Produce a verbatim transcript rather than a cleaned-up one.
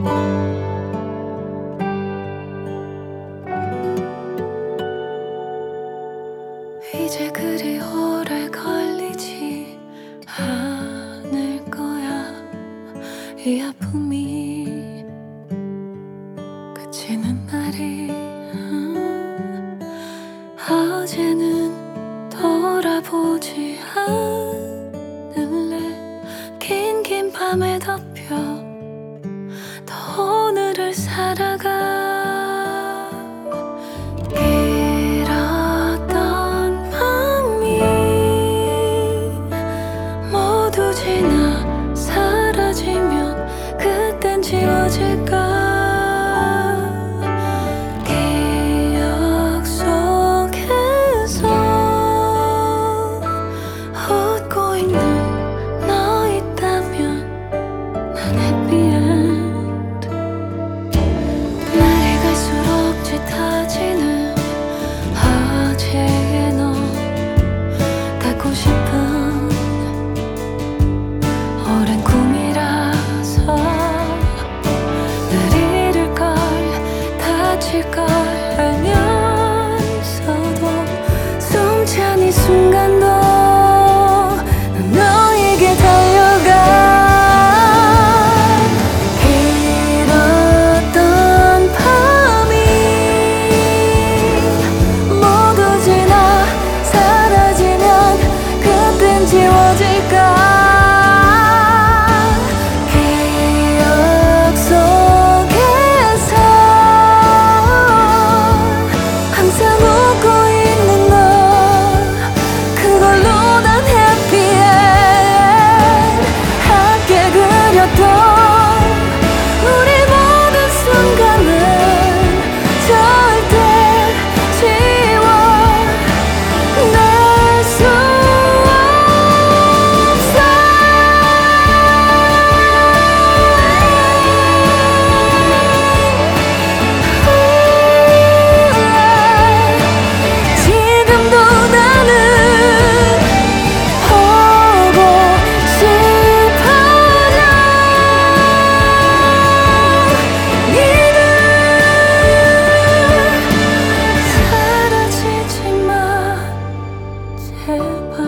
이제 그리 오래 걸리지 않을 거야. 이 아픔이 그치는 날이. 음, 어제는 돌아보지 않을래. 긴 긴 밤에 덮여 더 오늘을 살아가. 지나 사라지면 그땐 지워질까. 기억 속에서 웃고 있는 너 있다면 난 happy end. 날이 갈수록 짙어지는 어제의 너 갖고 싶은 오랜 꿈이라서 날 잃을 걸 다칠 걸 알면서도 숨지 않은 이 순간도 난 너에게 달려가. 길었던 밤이 모두 지나 사라지면 그땐 지워질까. 제발